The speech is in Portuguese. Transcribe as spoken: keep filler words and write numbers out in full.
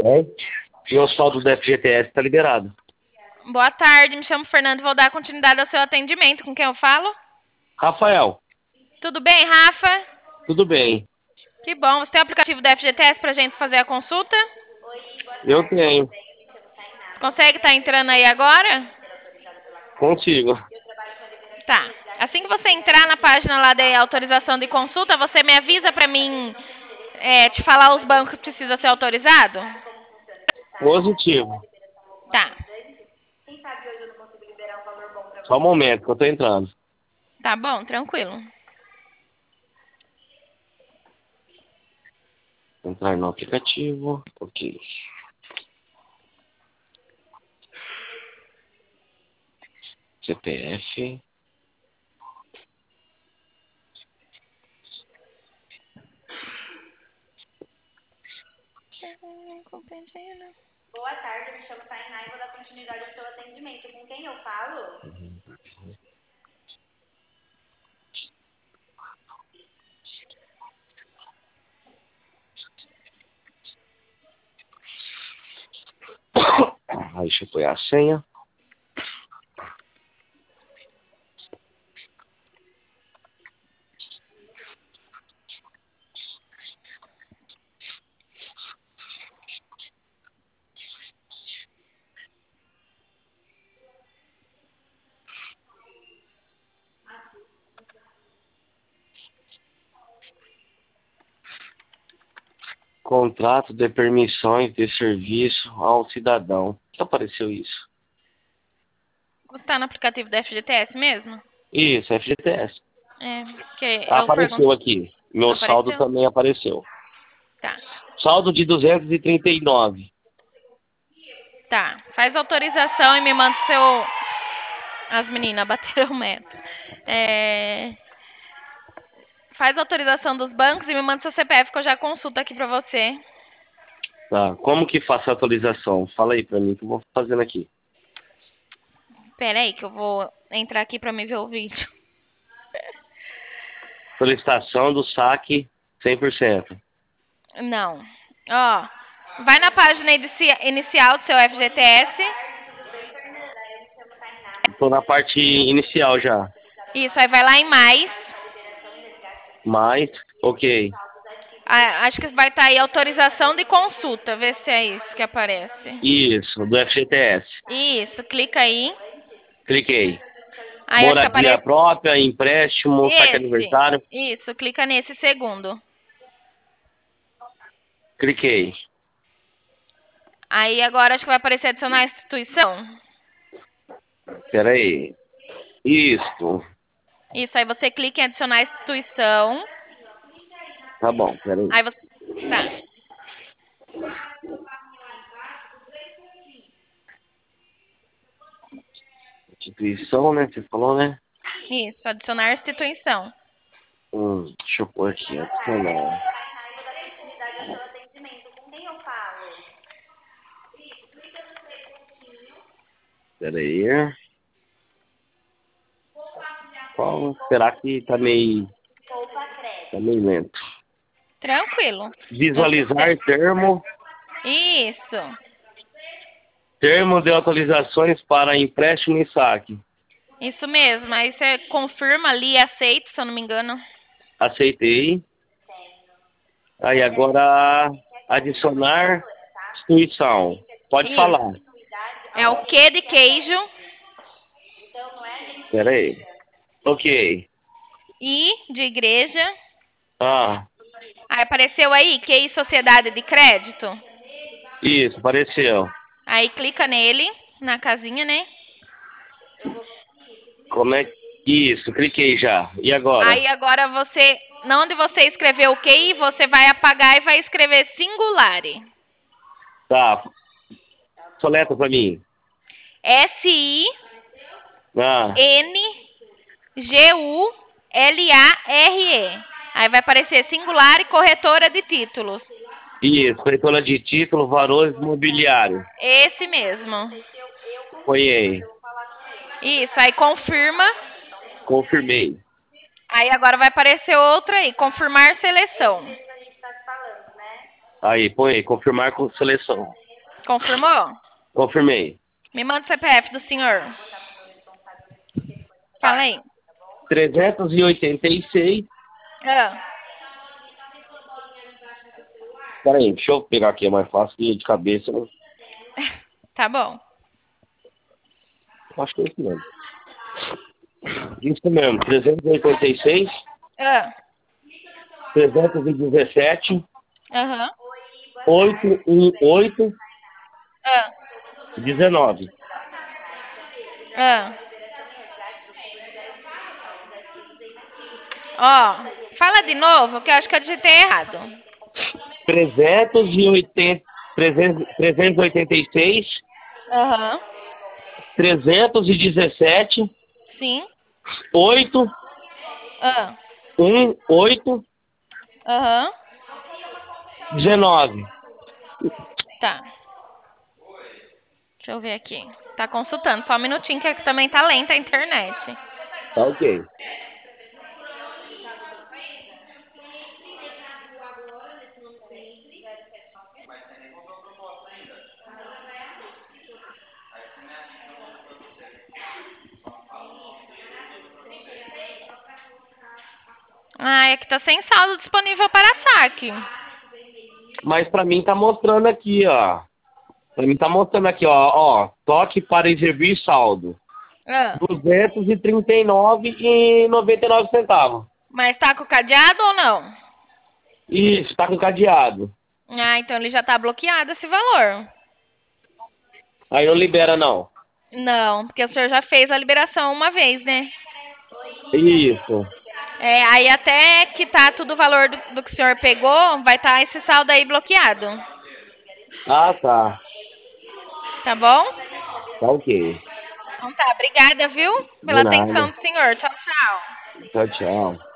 É? E o saldo do F G T S tá liberado. Boa tarde, me chamo Fernando e vou dar continuidade ao seu atendimento. Com quem eu falo? Rafael, Tudo bem, Rafa? tudo bem? Que bom. Você tem o aplicativo do F G T S pra gente fazer a consulta? Eu tenho. Você consegue estar entrando aí agora? Consigo. Tá. Assim que você entrar na página lá de autorização de consulta, você me avisa pra mim é, te falar os bancos que precisa ser autorizado? Positivo. Tá. Só um momento que eu tô entrando. Tá bom, tranquilo. Entrar no aplicativo. Ok. C P F. Boa tarde, me chamo Tainá e vou dar continuidade ao seu atendimento. Com quem eu falo? Aí deixa eu pôr a senha. Contrato de permissões de serviço ao cidadão. Que apareceu isso? Você tá no aplicativo do F G T S mesmo? Isso, F G T S. É, porque Ah, eu pergunto. apareceu aqui. Meu saldo Apareceu? também apareceu. Tá. Saldo de duzentos e trinta e nove. Tá. Faz autorização e me manda o seu. As meninas bateram meta. É... Faz autorização dos bancos e me manda seu C P F que eu já consulto aqui pra você. Tá. Como que faço a atualização? Fala aí pra mim que eu vou fazendo aqui. Pera aí que eu vou entrar aqui pra me ver o vídeo. Solicitação do saque cem por cento. Não. Ó. Vai na página inici- inicial do seu F G T S. Tô na parte inicial já. Isso, aí vai lá em mais. Mais, ok. Ah, acho que vai estar aí autorização de consulta. Vê se é isso que aparece. Isso, do F G T S. Isso, clica aí. Cliquei. Aí acho que Moradia aparece própria, empréstimo, saque esse. aniversário. Isso, clica nesse segundo. Cliquei. Aí agora acho que vai aparecer adicionar instituição. Pera aí. Isso. Isso, aí você clica em adicionar instituição. Tá bom, pera aí. Aí você. Tá. Instituição, né? Você falou, né? Isso, adicionar instituição. Hum, deixa eu pôr aqui. Adicionar. Tainá e vou dar continuidade ao seu atendimento. Com quem eu falo? Pera aí. Qual? Será que tá meio, Poupa crédito. tá meio lento? Tranquilo. Meu Visualizar sistema. termo. Isso. Termo de autorizações para empréstimo e saque. Isso mesmo. Aí você confirma ali e aceita, se eu não me engano. Aceitei. Aí agora adicionar instituição. Pode falar. Isso. É o que de queijo. Pera aí. Ok. I de igreja. Ah, Aí apareceu aí, Q I Sociedade de Crédito. isso, apareceu. Aí clica nele, na casinha, né? Como é que... Isso, cliquei já. E agora? Aí agora você, não onde você escreveu o Q I, você vai apagar e vai escrever Singulare. Tá. Soleta pra mim. S I Ah, N G U L A R E. Aí vai aparecer Singulare Corretora de Títulos. isso. Corretora de título, valores imobiliário. Esse mesmo. Apoiei. Isso, aí confirma. Confirmei. Aí agora vai aparecer outra aí, confirmar seleção. A gente tá te falando, né? Aí, põe aí, confirmar com seleção. Confirmou? Confirmei. Me manda o C P F do senhor. Fala aí. trezentos e oitenta e seis. Ah, Pera aí, deixa eu pegar aqui, é mais fácil que de cabeça. Né? tá bom. Acho que é isso mesmo. Isso mesmo, trezentos e oitenta e seis, Ah, trezentos e dezessete, aham. oitocentos e dezoito, Ah, dezenove. ah. Ó, fala de novo, que eu acho que eu digitei errado. trezentos e oitenta, trezentos, trezentos e oitenta e seis, Aham. trezentos e dezessete, Sim. oito, Ah, um, oito, aham. dezenove. Tá. Deixa eu ver aqui. Tá consultando. Só um minutinho que aqui também tá lenta a internet. Tá ok. Ah, é que tá sem saldo disponível para saque. Mas pra mim tá mostrando aqui, ó. Pra mim tá mostrando aqui, ó. Ó, toque para exibir saldo. Ah, duzentos e trinta e nove e noventa e nove centavos. mas tá com cadeado ou não? Isso, tá com cadeado. Ah, então ele já tá bloqueado esse valor. Aí não libera, não. Não, porque o senhor já fez a liberação uma vez, né? Isso. É, aí até quitar tudo o valor do, do que o senhor pegou, vai estar esse saldo aí bloqueado. Ah, tá. Tá bom? Tá ok. Então tá, obrigada, viu? De Pela atenção nada. do senhor. Tchau, tchau. Tchau, tchau.